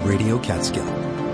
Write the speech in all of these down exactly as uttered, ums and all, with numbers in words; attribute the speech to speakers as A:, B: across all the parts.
A: Radio Catskill.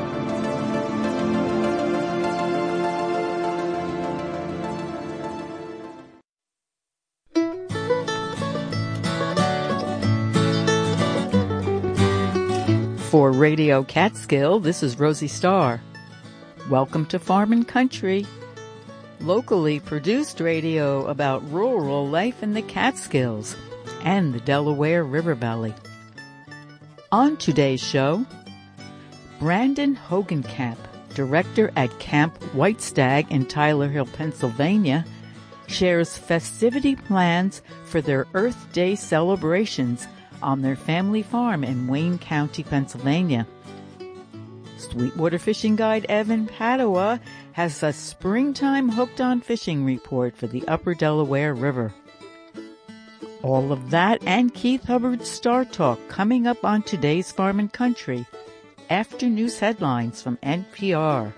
B: For Radio Catskill, this is Rosie Starr. Welcome to Farm and Country, locally produced radio about rural life in the Catskills and the Delaware River Valley. On today's show, Brandon Hogenkamp, director at Camp White Stag in Tyler Hill, Pennsylvania, shares festivity plans for their Earth Day celebrations on their family farm in Wayne County, Pennsylvania. Sweetwater fishing guide Evan Padua has a springtime hooked-on fishing report for the Upper Delaware River. All of that and Keith Hubbard's Star Talk coming up on today's Farm and Country after news headlines from N P R.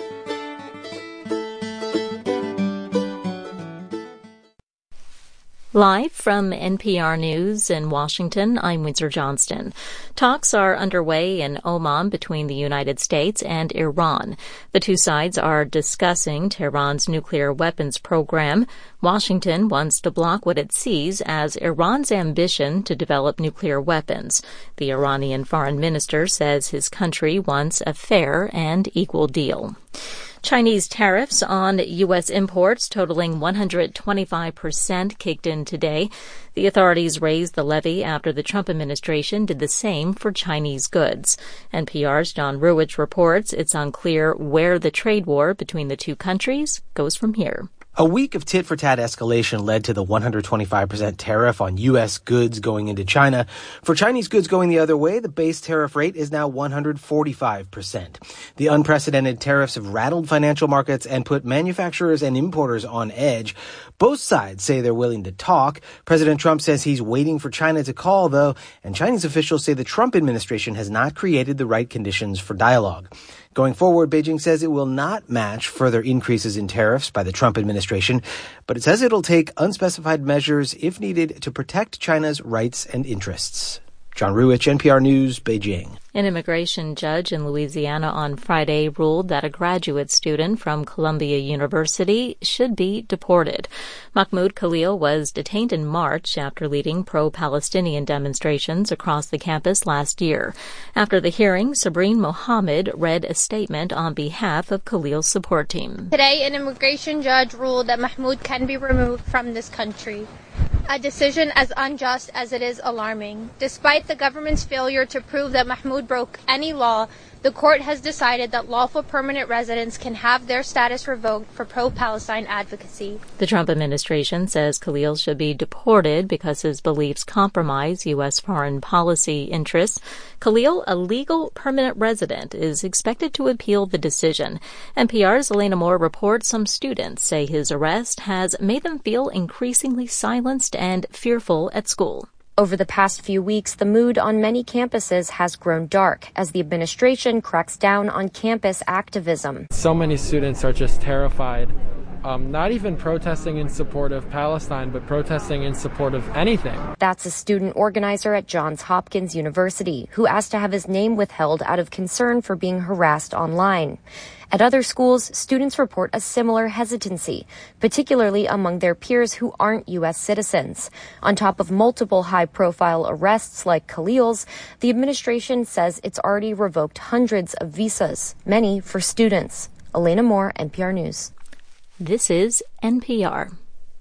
C: Live from N P R News in Washington, I'm Windsor Johnston. Talks are underway in Oman between the United States and Iran. The two sides are discussing Tehran's nuclear weapons program. Washington wants to block what it sees as Iran's ambition to develop nuclear weapons. The Iranian foreign minister says his country wants a fair and equal deal. Chinese tariffs on U S imports totaling one hundred twenty-five percent kicked in today. The authorities raised the levy after the Trump administration did the same for Chinese goods. N P R's John Ruwitch reports it's unclear where the trade war between the two countries goes from here.
D: A week of tit-for-tat escalation led to the one hundred twenty-five percent tariff on U S goods going into China. For Chinese goods going the other way, the base tariff rate is now one hundred forty-five percent. The unprecedented tariffs have rattled financial markets and put manufacturers and importers on edge. Both sides say they're willing to talk. President Trump says he's waiting for China to call, though, and Chinese officials say the Trump administration has not created the right conditions for dialogue. Going forward, Beijing says it will not match further increases in tariffs by the Trump administration, but it says it'll take unspecified measures if needed to protect China's rights and interests. John Ruwitch, N P R News, Beijing.
C: An immigration judge in Louisiana on Friday ruled that a graduate student from Columbia University should be deported. Mahmoud Khalil was detained in March after leading pro-Palestinian demonstrations across the campus last year. After the hearing, Sabrine Mohammed read a statement on behalf of Khalil's support team.
E: Today, an immigration judge ruled that Mahmoud can be removed from this country. A decision as unjust as it is alarming. Despite the government's failure to prove that Mahmoud broke any law, the court has decided that lawful permanent residents can have their status revoked for pro-Palestine advocacy.
C: The Trump administration says Khalil should be deported because his beliefs compromise U S foreign policy interests. Khalil, a legal permanent resident, is expected to appeal the decision. N P R's Elena Moore reports some students say his arrest has made them feel increasingly silenced and fearful at school.
F: Over the past few weeks, the mood on many campuses has grown dark as the administration cracks down on campus activism.
G: So many students are just terrified, um, not even protesting in support of Palestine, but protesting in support of anything.
F: That's a student organizer at Johns Hopkins University who asked to have his name withheld out of concern for being harassed online. At other schools, students report a similar hesitancy, particularly among their peers who aren't U S citizens. On top of multiple high-profile arrests like Khalil's, the administration says it's already revoked hundreds of visas, many for students. Elena Moore, N P R News.
C: This is N P R.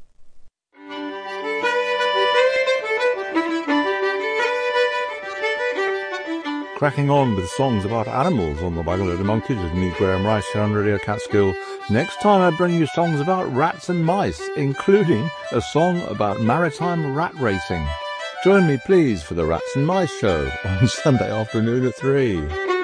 H: Cracking on with songs about animals on the Waggle of the Monkeys with me, Graham Rice, here on Radio Catskill. Next time I bring you songs about rats and mice, including a song about maritime rat racing. Join me, please, for the Rats and Mice Show on Sunday afternoon at three.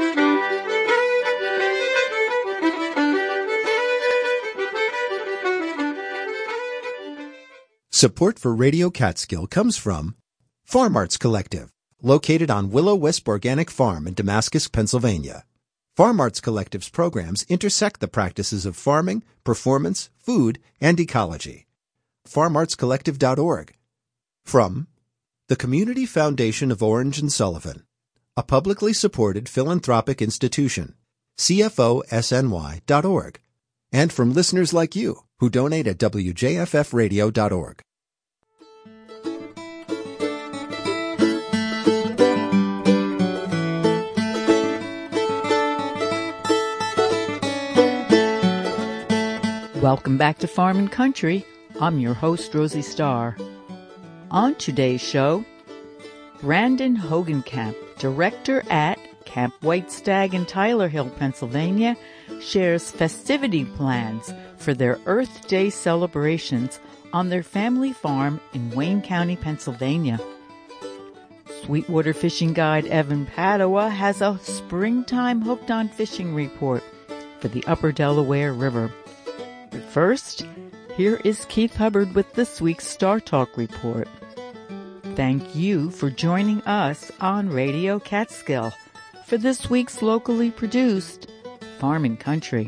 A: Support for Radio Catskill comes from Farm Arts Collective, located on Willow Wisp Organic Farm in Damascus, Pennsylvania. Farm Arts Collective's programs intersect the practices of farming, performance, food, and ecology. farm arts collective dot org. From the Community Foundation of Orange and Sullivan, a publicly supported philanthropic institution, C F O S N Y dot org, and from listeners like you who donate at W J F F radio dot org.
B: Welcome back to Farm and Country. I'm your host, Rosie Starr. On today's show, Brandon Hogenkamp, director at Camp White Stag in Tyler Hill, Pennsylvania, shares festivity plans for their Earth Day celebrations on their family farm in Wayne County, Pennsylvania. Sweetwater fishing guide Evan Padua has a springtime hooked on fishing report for the Upper Delaware River. But first, here is Keith Hubbard with this week's Star Talk report. Thank you for joining us on Radio Catskill for this week's locally produced Farm and Country.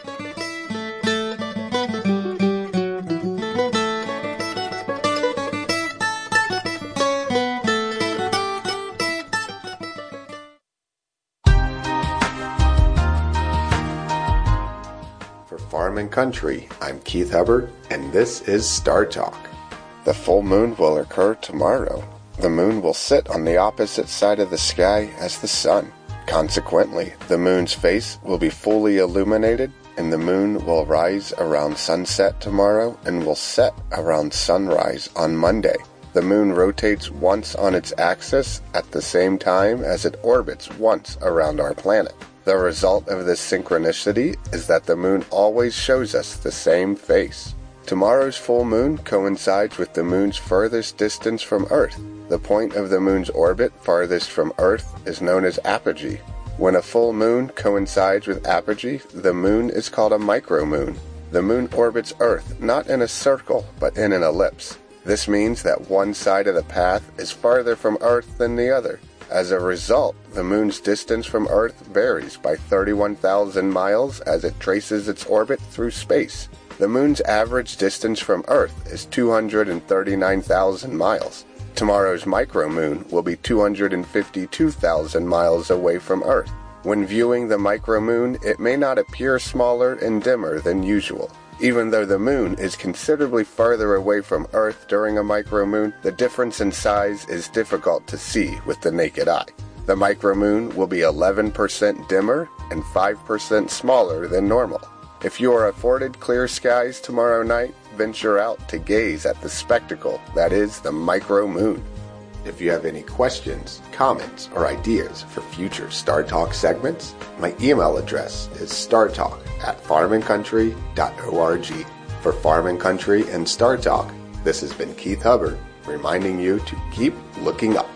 I: Farm and Country, I'm Keith Hubbard, and this is Star Talk. The full moon will occur tomorrow. The moon will sit on the opposite side of the sky as the sun. Consequently, the moon's face will be fully illuminated, and the moon will rise around sunset tomorrow and will set around sunrise on Monday. The moon rotates once on its axis at the same time as it orbits once around our planet. The result of this synchronicity is that the moon always shows us the same face. Tomorrow's full moon coincides with the moon's furthest distance from Earth. The point of the moon's orbit farthest from Earth is known as apogee. When a full moon coincides with apogee, the moon is called a micromoon. The moon orbits Earth not in a circle, but in an ellipse. This means that one side of the path is farther from Earth than the other. As a result, the moon's distance from Earth varies by thirty-one thousand miles as it traces its orbit through space. The moon's average distance from Earth is two hundred thirty-nine thousand miles. Tomorrow's micromoon will be two hundred fifty-two thousand miles away from Earth. When viewing the micromoon, it may not appear smaller and dimmer than usual. Even though the moon is considerably farther away from Earth during a micromoon, the difference in size is difficult to see with the naked eye. The micromoon will be eleven percent dimmer and five percent smaller than normal. If you are afforded clear skies tomorrow night, venture out to gaze at the spectacle that is the micromoon. If you have any questions, comments, or ideas for future Star Talk segments, my email address is startalk at farm and country dot org. For Farm and Country and Star Talk, this has been Keith Hubbard, reminding you to keep looking up.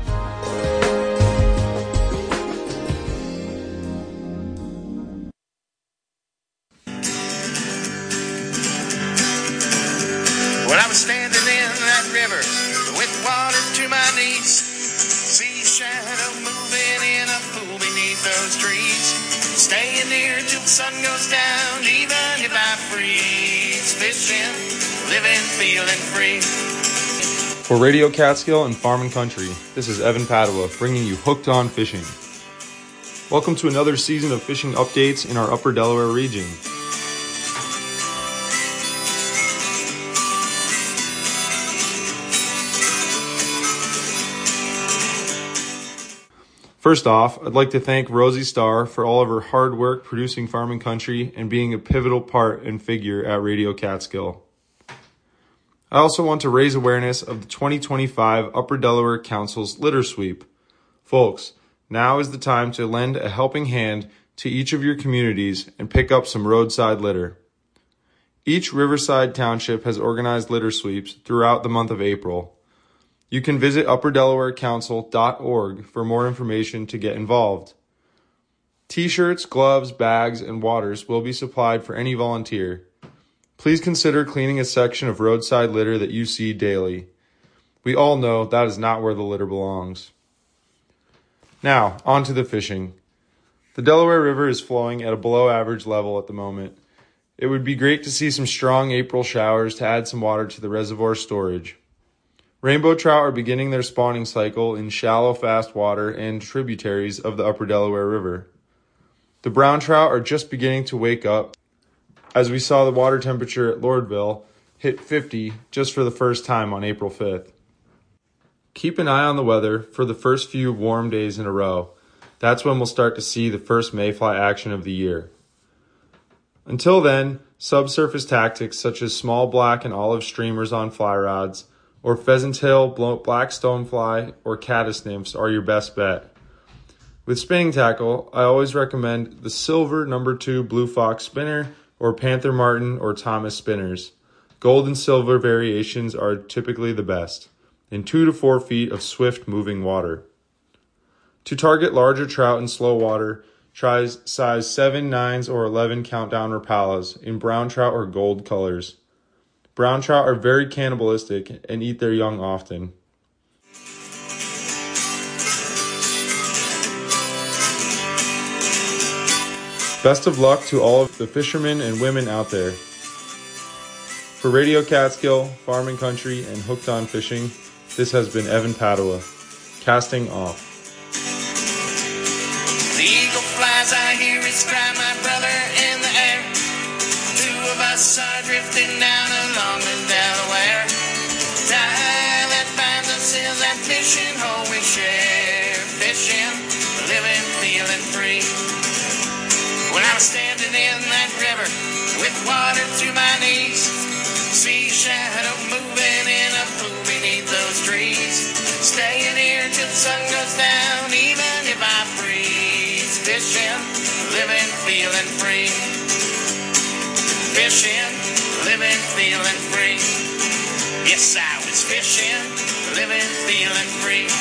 J: When I was standing in that river with water to my knees, see shadow moving in a pool beneath those trees, staying near till the sun goes down, even if I freeze, fishing, living, feeling free.
K: For Radio Catskill and Farm and Country, this is Evan Padua bringing you Hooked on Fishing. Welcome to another season of fishing updates in our Upper Delaware region. First off, I'd like to thank Rosie Starr for all of her hard work producing Farm and Country and being a pivotal part and figure at Radio Catskill. I also want to raise awareness of the twenty twenty-five Upper Delaware Council's litter sweep. Folks, now is the time to lend a helping hand to each of your communities and pick up some roadside litter. Each Riverside Township has organized litter sweeps throughout the month of April. You can visit upper delaware council dot org for more information to get involved. T-shirts, gloves, bags, and waters will be supplied for any volunteer. Please consider cleaning a section of roadside litter that you see daily. We all know that is not where the litter belongs. Now, on to the fishing. The Delaware River is flowing at a below average level at the moment. It would be great to see some strong April showers to add some water to the reservoir storage. Rainbow trout are beginning their spawning cycle in shallow, fast water and tributaries of the upper Delaware River. The brown trout are just beginning to wake up, as we saw the water temperature at Lordville hit fifty just for the first time on April fifth. Keep an eye on the weather for the first few warm days in a row. That's when we'll start to see the first mayfly action of the year. Until then, subsurface tactics such as small black and olive streamers on fly rods, or pheasant-tail, black stonefly, or caddis nymphs are your best bet. With spinning tackle, I always recommend the silver number two Blue Fox spinner or Panther Martin or Thomas spinners. Gold and silver variations are typically the best, in two to four feet of swift moving water. To target larger trout in slow water, try size seven, nines, or eleven countdown Rapalas in brown trout or gold colors. Brown trout are very cannibalistic and eat their young often. Best of luck to all of the fishermen and women out there. For Radio Catskill, Farm and Country, and Hooked on Fishing, this has been Evan Padua, casting off.
J: The eagle flies, I hear it cry, my brother in the air. Two of us are drifting down along the Delaware. Tie that binds us is that fishing hole we share. Fishing, living, feeling free. When I was standing in that river with water to my knees, see shadow moving in a pool beneath those trees. Staying here till the sun goes down, even if I freeze. Fishing, living, feeling free. Fishing, living, feeling free. Yes, I was fishing, living, feeling free.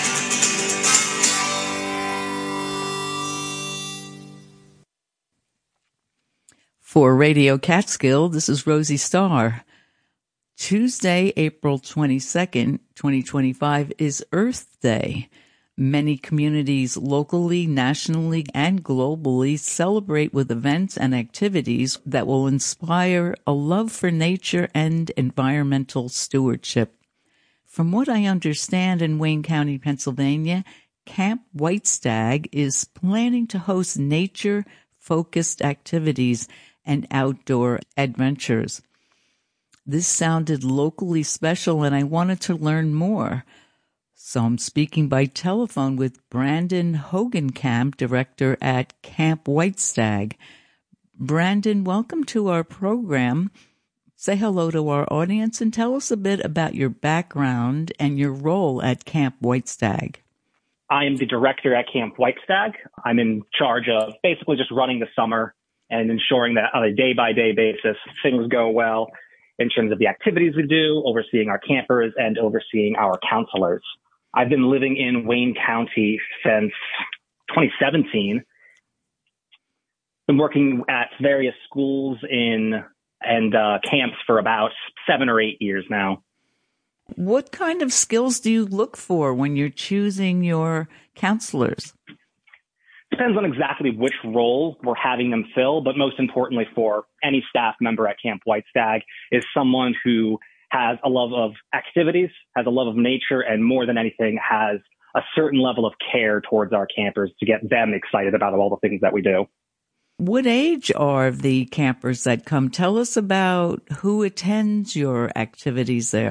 B: For Radio Catskill, this is Rosie Starr. Tuesday, April twenty-second, twenty twenty-five is Earth Day. Many communities locally, nationally, and globally celebrate with events and activities that will inspire a love for nature and environmental stewardship. From what I understand, in Wayne County, Pennsylvania, Camp White Stag is planning to host nature-focused activities and outdoor adventures. This sounded locally special, and I wanted to learn more. So I'm speaking by telephone with Brandon Hogenkamp, director at Camp White Stag. Brandon, welcome to our program. Say hello to our audience and tell us a bit about your background and your role at Camp White Stag.
L: I am the director at Camp White Stag. I'm in charge of basically just running the summer and ensuring that on a day-by-day basis, things go well in terms of the activities we do, overseeing our campers, and overseeing our counselors. I've been living in Wayne County since twenty seventeen. Been working at various schools in and uh, camps for about seven or eight years now.
B: What kind of skills do you look for when you're choosing your counselors?
L: Depends on exactly which role we're having them fill, but most importantly for any staff member at Camp White Stag is someone who has a love of activities, has a love of nature, and more than anything has a certain level of care towards our campers to get them excited about all the things that we do.
B: What age are the campers that come? Tell us about who attends your activities there.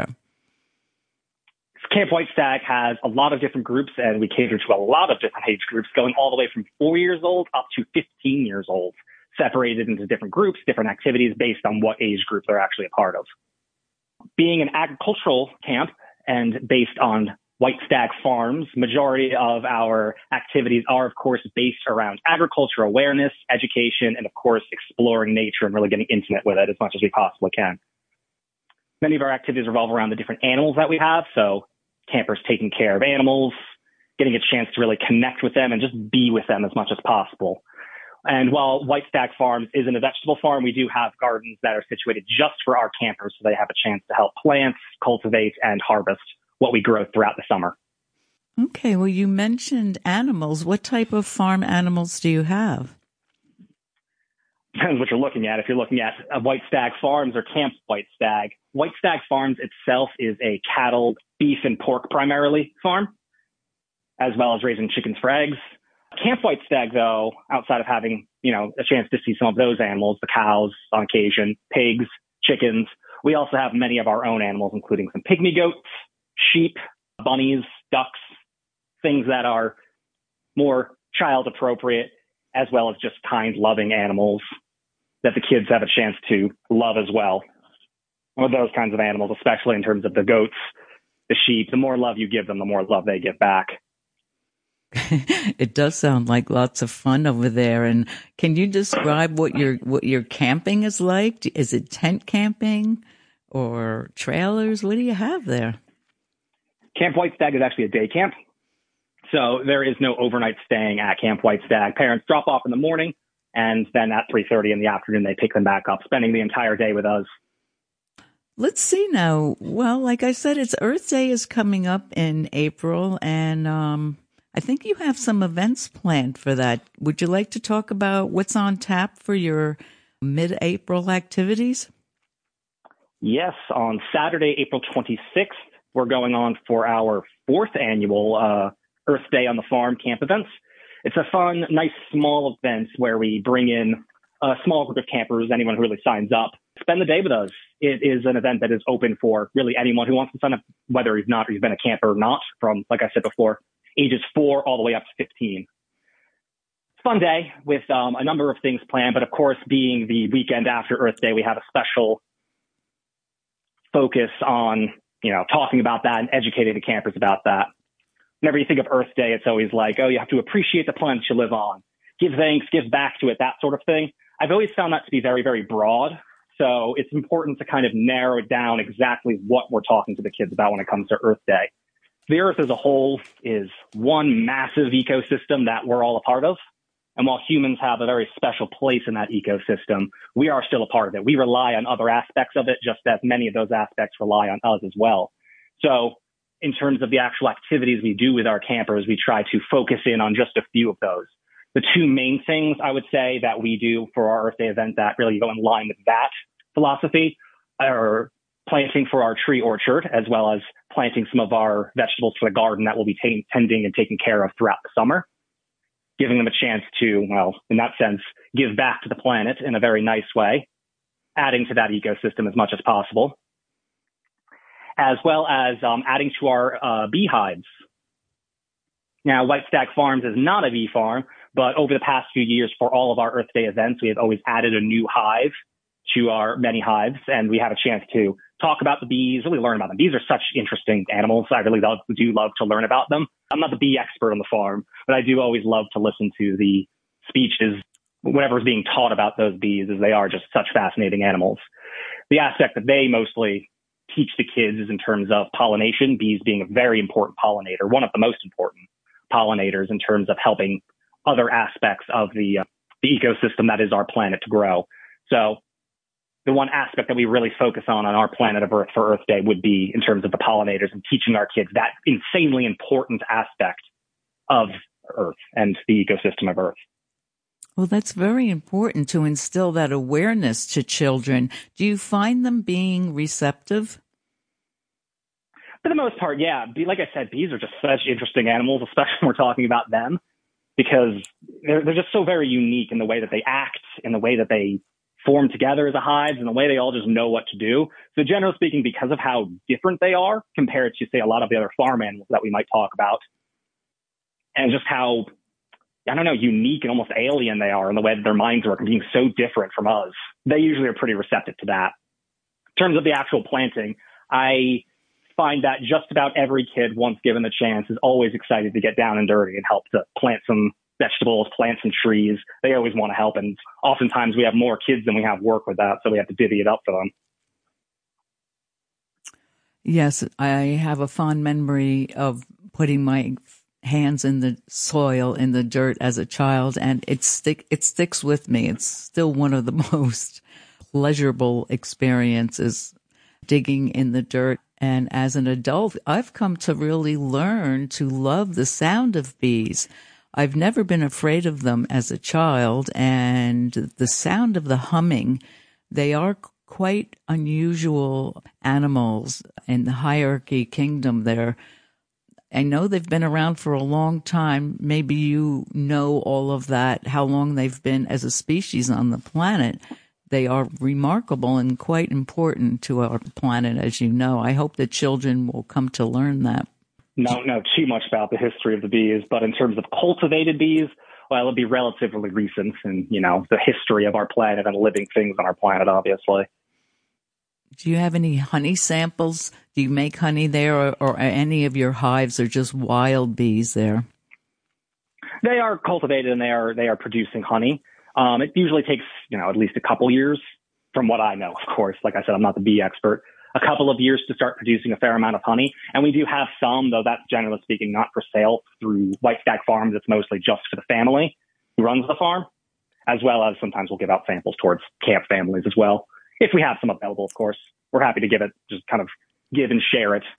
L: Camp White Stag has a lot of different groups, and we cater to a lot of different age groups, going all the way from four years old up to fifteen years old, separated into different groups, different activities based on what age group they're actually a part of. Being an agricultural camp and based on White Stag Farms, majority of our activities are, of course, based around agriculture awareness, education, and, of course, exploring nature and really getting intimate with it as much as we possibly can. Many of our activities revolve around the different animals that we have, so campers taking care of animals, getting a chance to really connect with them and just be with them as much as possible. And while White Stag Farms isn't a vegetable farm, we do have gardens that are situated just for our campers, so they have a chance to help plant, cultivate, and harvest what we grow throughout the summer.
B: Okay, well, you mentioned animals. What type of farm animals do you have?
L: depends what you're looking at. If you're looking at uh, White Stag Farms or Camp White Stag, White Stag Farms itself is a cattle, beef, and pork primarily farm, as well as raising chickens for eggs. Camp White Stag, though, outside of having, you know, a chance to see some of those animals, the cows on occasion, pigs, chickens, we also have many of our own animals, including some pygmy goats, sheep, bunnies, ducks, things that are more child appropriate, as well as just kind, loving animals that the kids have a chance to love as well. Or those kinds of animals, especially in terms of the goats, the sheep. The more love you give them, the more love they give back.
B: It does sound like lots of fun over there. And can you describe what your what your camping is like? Is it tent camping or trailers? What do you have there?
L: Camp White Stag is actually a day camp. So there is no overnight staying at Camp White Stag. Parents drop off in the morning, and then at three thirty in the afternoon, they pick them back up, spending the entire day with us.
B: Let's see now. Well, like I said, it's Earth Day is coming up in April, and um, I think you have some events planned for that. Would you like to talk about what's on tap for your mid-April activities?
L: Yes, on Saturday, April twenty-sixth, we're going on for our fourth annual uh, Earth Day on the Farm camp events. It's a fun, nice, small event where we bring in a small group of campers, anyone who really signs up, spend the day with us. It is an event that is open for really anyone who wants to sign up, whether he's not, or he's been a camper or not, from, like I said before, ages four all the way up to fifteen. It's a fun day with um, a number of things planned, but of course, being the weekend after Earth Day, we have a special focus on, you know, talking about that and educating the campers about that. Whenever you think of Earth Day, it's always like, oh, you have to appreciate the planet you live on, give thanks, give back to it, that sort of thing. I've always found that to be very, very broad. So it's important to kind of narrow it down exactly what we're talking to the kids about when it comes to Earth Day. The Earth as a whole is one massive ecosystem that we're all a part of. And while humans have a very special place in that ecosystem, we are still a part of it. We rely on other aspects of it, just as many of those aspects rely on us as well. So in terms of the actual activities we do with our campers, we try to focus in on just a few of those. The two main things I would say that we do for our Earth Day event that really go in line with that philosophy are planting for our tree orchard, as well as planting some of our vegetables for the garden that we'll be t- tending and taking care of throughout the summer, giving them a chance to, well, in that sense, give back to the planet in a very nice way, adding to that ecosystem as much as possible, as well as um, adding to our uh, beehives. Now, White Stag Farms is not a bee farm, but over the past few years, for all of our Earth Day events, we have always added a new hive to our many hives, and we have a chance to talk about the bees, really learn about them. Bees are such interesting animals. I really love, do love to learn about them. I'm not the bee expert on the farm, but I do always love to listen to the speeches, whatever is being taught about those bees, as they are just such fascinating animals. The aspect that they mostly teach the kids is in terms of pollination, bees being a very important pollinator, one of the most important pollinators in terms of helping other aspects of the, uh, the ecosystem that is our planet to grow. So the one aspect that we really focus on on our planet of Earth for Earth Day would be in terms of the pollinators and teaching our kids that insanely important aspect of Earth and the ecosystem of Earth.
B: Well, that's very important to instill that awareness to children. Do you find them being receptive?
L: For the most part, yeah. Like I said, bees are just such interesting animals, especially when we're talking about them, because they're, they're just so very unique in the way that they act, in the way that they form together as a hive, and the way they all just know what to do. So generally speaking, because of how different they are compared to, say, a lot of the other farm animals that we might talk about, and just how, I don't know, unique and almost alien they are in the way that their minds work and being so different from us, they usually are pretty receptive to that. In terms of the actual planting, I find that just about every kid, once given the chance, is always excited to get down and dirty and help to plant some vegetables, plant some trees. They always want to help. And oftentimes we have more kids than we have work with that, so we have to divvy it up for them.
B: Yes, I have a fond memory of putting my hands in the soil, in the dirt as a child, and it stick it sticks with me. It's still one of the most pleasurable experiences, digging in the dirt. And as an adult, I've come to really learn to love the sound of bees. I've never been afraid of them as a child, and the sound of the humming, they are quite unusual animals in the hierarchy kingdom there. I know they've been around for a long time. Maybe you know all of that, how long they've been as a species on the planet. They are remarkable and quite important to our planet, as you know. I hope that children will come to learn that.
L: Don't know too much about the history of the bees, but in terms of cultivated bees, well, it'll be relatively recent in, you know, the history of our planet and living things on our planet, obviously.
B: Do you have any honey samples? Do you make honey there, or, or any of your hives are just wild bees there?
L: They are cultivated and they are they are producing honey. Um, it usually takes, you know, at least a couple years, from what I know, of course. Like I said, I'm not the bee expert. A couple of years to start producing a fair amount of honey. And we do have some, though that's generally speaking not for sale through White Stag Farms. It's mostly just for the family who runs the farm, as well as sometimes we'll give out samples towards camp families as well. If we have some available, of course. We're happy to give it, just kind of give and share it.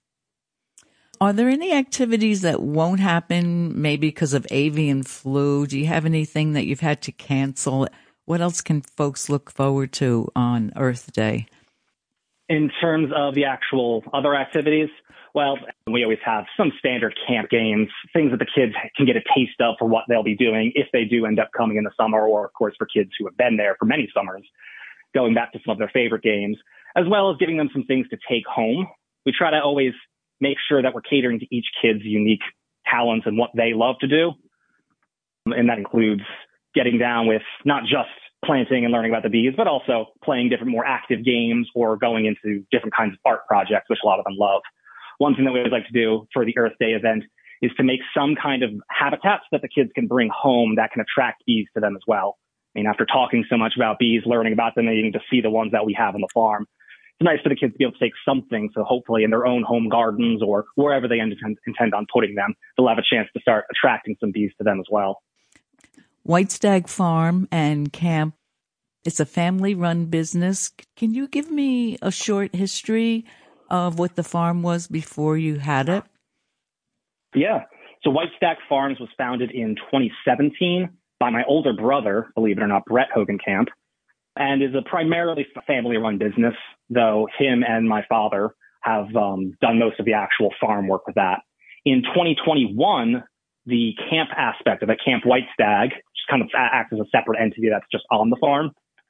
B: Are there any activities that won't happen, maybe because of avian flu? Do you have anything that you've had to cancel? What else can folks look forward to on Earth Day?
L: In terms of the actual other activities, well, we always have some standard camp games, things that the kids can get a taste of for what they'll be doing if they do end up coming in the summer, or, of course, for kids who have been there for many summers, going back to some of their favorite games, as well as giving them some things to take home. We try to always make sure that we're catering to each kid's unique talents and what they love to do. And that includes getting down with not just planting and learning about the bees, but also playing different, more active games or going into different kinds of art projects, which a lot of them love. One thing that we always like to do for the Earth Day event is to make some kind of habitats that the kids can bring home that can attract bees to them as well. I mean, after talking so much about bees, learning about them, needing to see the ones that we have on the farm, it's nice for the kids to be able to take something, so hopefully in their own home gardens or wherever they intend, intend on putting them, they'll have a chance to start attracting some bees to them as well.
B: White Stag Farm and Camp, it's a family-run business. Can you give me a short history of what the farm was before you had it?
L: Yeah. So White Stag Farms was founded in twenty seventeen by my older brother, believe it or not, Brett Hogenkamp, and is a primarily family-run business, though him and my father have um, done most of the actual farm work with that. In twenty twenty-one, the camp aspect of it, Camp White Stag, just kind of acts as a separate entity that's just on the farm,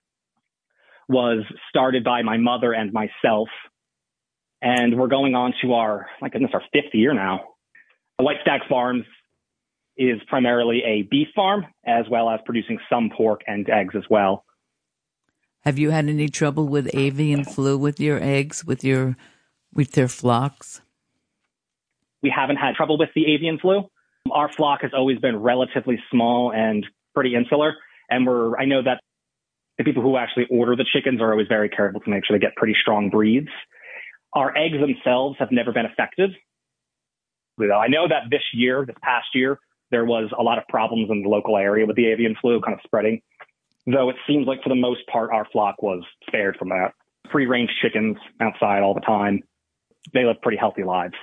L: was started by my mother and myself. And we're going on to our, my goodness, our fifth year now. White Stag Farms is primarily a beef farm, as well as producing some pork and eggs as well.
B: Have you had any trouble with avian flu with your eggs, with your, with your flocks?
L: We haven't had trouble with the avian flu. Our flock has always been relatively small and pretty insular. And we're, I know that the people who actually order the chickens are always very careful to make sure they get pretty strong breeds. Our eggs themselves have never been affected. I know that this year, this past year, there was a lot of problems in the local area with the avian flu kind of spreading, though it seems like for the most part, our flock was spared from that. Free-range chickens outside all the time. They live pretty healthy lives.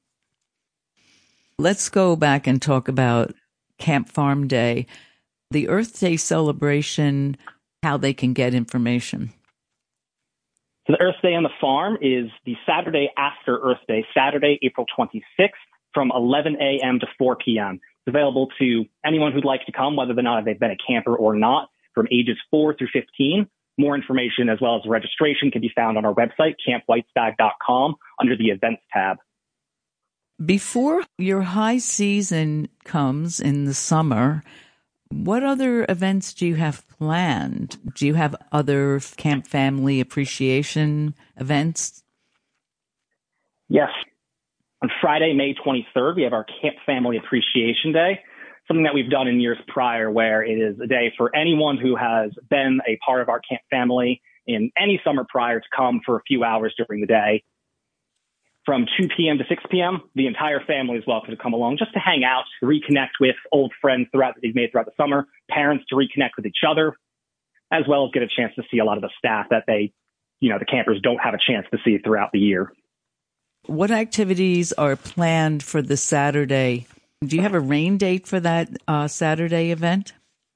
B: Let's go back and talk about Camp Farm Day, the Earth Day celebration, how they can get information.
L: So the Earth Day on the farm is the Saturday after Earth Day, Saturday, April twenty-sixth, from eleven a.m. to four p.m. It's available to anyone who'd like to come, whether or not they've been a camper or not, from ages four through fifteen. More information as well as registration can be found on our website, camp white stag dot com, under the events tab.
B: Before your high season comes in the summer, what other events do you have planned? Do you have other camp family appreciation events?
L: Yes. On Friday, May twenty-third, we have our Camp Family Appreciation Day, something that we've done in years prior, where it is a day for anyone who has been a part of our camp family in any summer prior to come for a few hours during the day. From two p.m. to six p.m., the entire family is welcome to come along just to hang out, to reconnect with old friends throughout that they've made throughout the summer, parents to reconnect with each other, as well as get a chance to see a lot of the staff that they, you know, the campers don't have a chance to see throughout the year.
B: What activities are planned for the Saturday Do you have a rain date for that uh, Saturday event?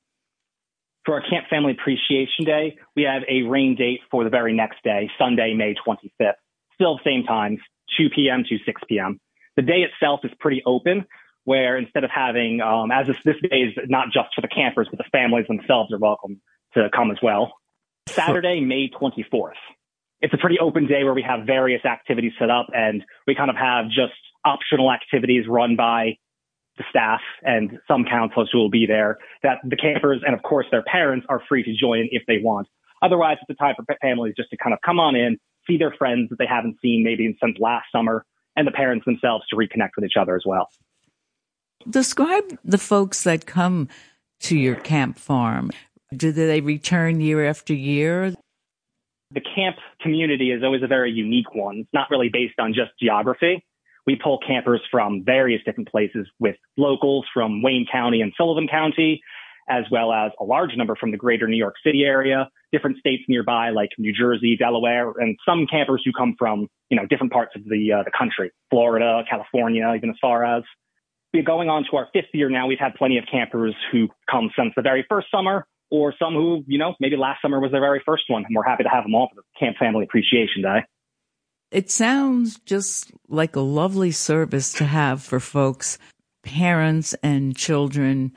L: For our Camp Family Appreciation Day, we have a rain date for the very next day, Sunday, May twenty-fifth. Still same times, two p.m. to six p.m. The day itself is pretty open, where instead of having, um, as this, this day is not just for the campers, but the families themselves are welcome to come as well. Saturday, May twenty-fourth. It's a pretty open day where we have various activities set up, and we kind of have just optional activities run by the staff and some counselors who will be there that the campers and, of course, their parents are free to join if they want. Otherwise, it's a time for families just to kind of come on in, see their friends that they haven't seen maybe since last summer, and the parents themselves to reconnect with each other as well.
B: Describe the folks that come to your camp farm. Do they return year after year?
L: The camp community is always a very unique one. It's not really based on just geography. We pull campers from various different places with locals from Wayne County and Sullivan County, as well as a large number from the greater New York City area, different states nearby like New Jersey, Delaware, and some campers who come from, you know, different parts of the uh, the country, Florida, California, even as far as. We're going on to our fifth year now. We've had plenty of campers who come since the very first summer, or some who, you know, maybe last summer was their very first one. And we're happy to have them all for the Camp Family Appreciation Day.
B: It sounds just like a lovely service to have for folks, parents and children.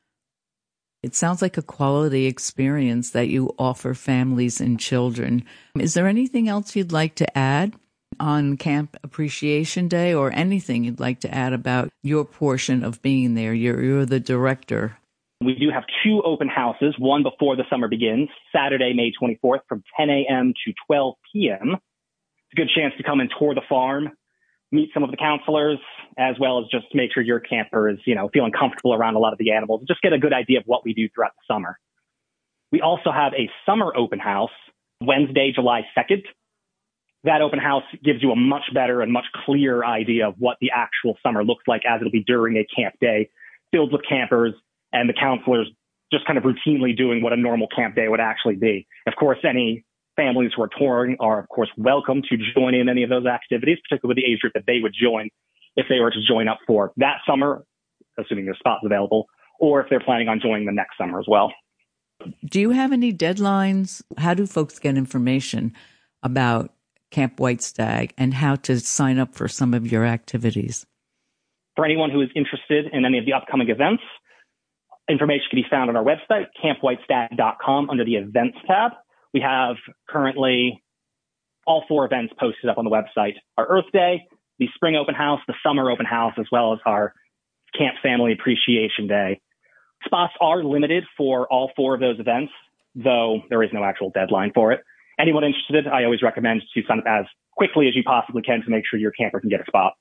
B: It sounds like a quality experience that you offer families and children. Is there anything else you'd like to add on Camp Appreciation Day, or anything you'd like to add about your portion of being there? You're, you're the director.
L: We do have two open houses, one before the summer begins, Saturday, May twenty-fourth from ten a.m. to twelve p.m. It's a good chance to come and tour the farm, meet some of the counselors, as well as just make sure your camper is, you know, feeling comfortable around a lot of the animals, just get a good idea of what we do throughout the summer. We also have a summer open house, Wednesday, July second. That open house gives you a much better and much clearer idea of what the actual summer looks like, as it'll be during a camp day filled with campers and the counselors just kind of routinely doing what a normal camp day would actually be. Of course, any families who are touring are, of course, welcome to join in any of those activities, particularly with the age group that they would join if they were to join up for that summer, assuming there's spots available, or if they're planning on joining the next summer as well.
B: Do you have any deadlines? How do folks get information about Camp White Stag and how to sign up for some of your activities?
L: For anyone who is interested in any of the upcoming events, information can be found on our website, camp white stag dot com, under the Events tab. We have currently all four events posted up on the website. Our Earth Day, the Spring Open House, the Summer Open House, as well as our Camp Family Appreciation Day. Spots are limited for all four of those events, though there is no actual deadline for it. Anyone interested, I always recommend to sign up as quickly as you possibly can to make sure your camper can get a spot.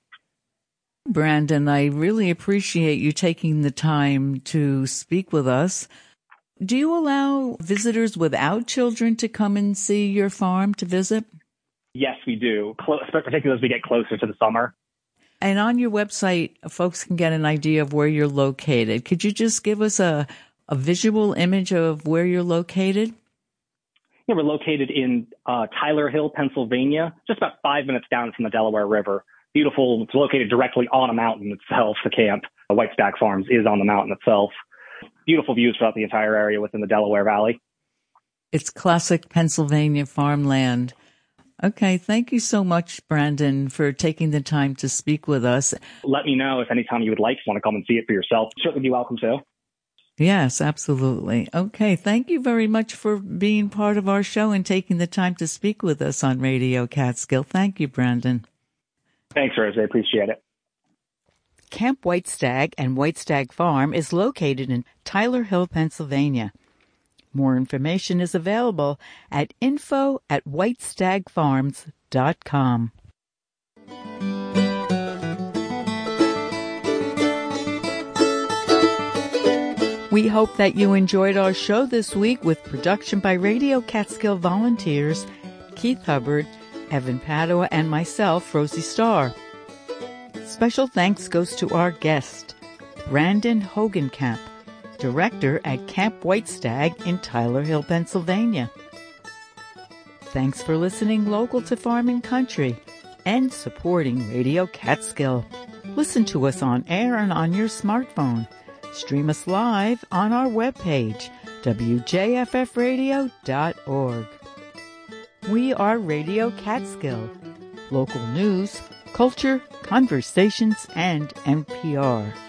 B: Brandon, I really appreciate you taking the time to speak with us. Do you allow visitors without children to come and see your farm to visit?
L: Yes, we do, particularly as we get closer to the summer.
B: And on your website, folks can get an idea of where you're located. Could you just give us a, a visual image of where you're located?
L: Yeah, we're located in uh, Tyler Hill, Pennsylvania, just about five minutes down from the Delaware River. Beautiful. It's located directly on a mountain itself. The camp, White Stag Farms, is on the mountain itself. Beautiful views throughout the entire area within the Delaware Valley.
B: It's classic Pennsylvania farmland. Okay, thank you so much, Brandon, for taking the time to speak with us.
L: Let me know if anytime you would like to want to come and see it for yourself. Certainly be welcome to.
B: Yes, absolutely. Okay, thank you very much for being part of our show and taking the time to speak with us on Radio Catskill. Thank you, Brandon.
L: Thanks, Rose. I appreciate it.
B: Camp White Stag and White Stag Farm is located in Tyler Hill, Pennsylvania. More information is available at info at white stag farms dot com. We hope that you enjoyed our show this week with production by Radio Catskill volunteers Keith Hubbard, Evan Padua, and myself, Rosie Starr. Special thanks goes to our guest, Brandon Hogenkamp, Director at Camp White Stag in Tyler Hill, Pennsylvania. Thanks for listening local to Farm and Country and supporting Radio Catskill. Listen to us on air and on your smartphone. Stream us live on our webpage, w j f f radio dot org. We are Radio Catskill. Local news, culture, conversations, and N P R.